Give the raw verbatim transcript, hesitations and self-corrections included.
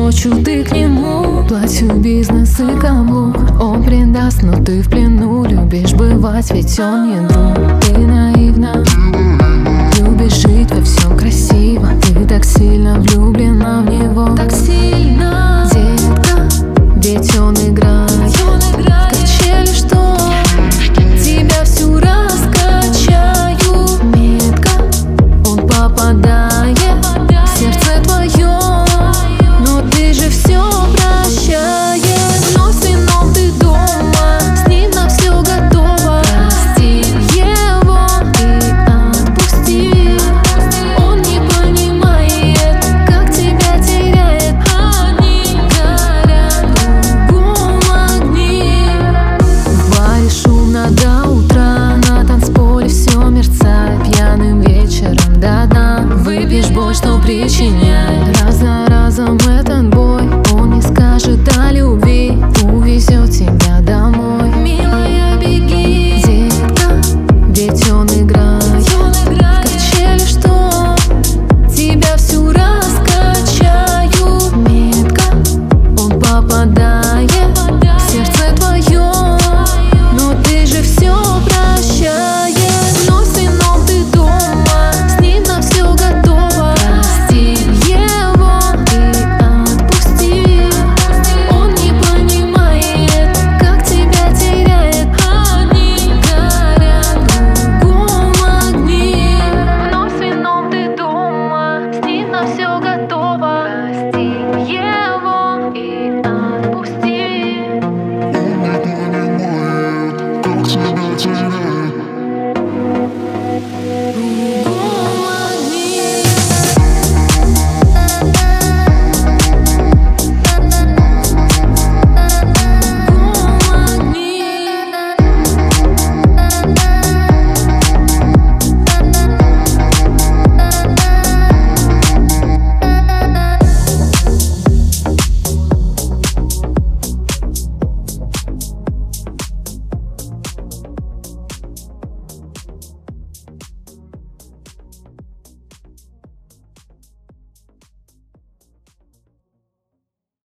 ночью ты к нему. Платью, бизнес и каблук. Он предаст, но ты в плену. Любишь бывать, ведь он не друг. Ты наивна, любишь жить во всем красиво. Ты так сильно влюблена в него. Так сильно, детка, ведь он играет в качели, что тебя всю раскачаю. Метко он попадает в сердце твое, но ты же все прощаешь. Вновь с вином ты дома, с ним на все готова. Прости его и отпусти. Он не понимает, как тебя теряет. Они горят в другом огне. В баре шумно до утра, на танцполе все мерцает. Пьяным вечером до дна выпьешь боль, что причиняет.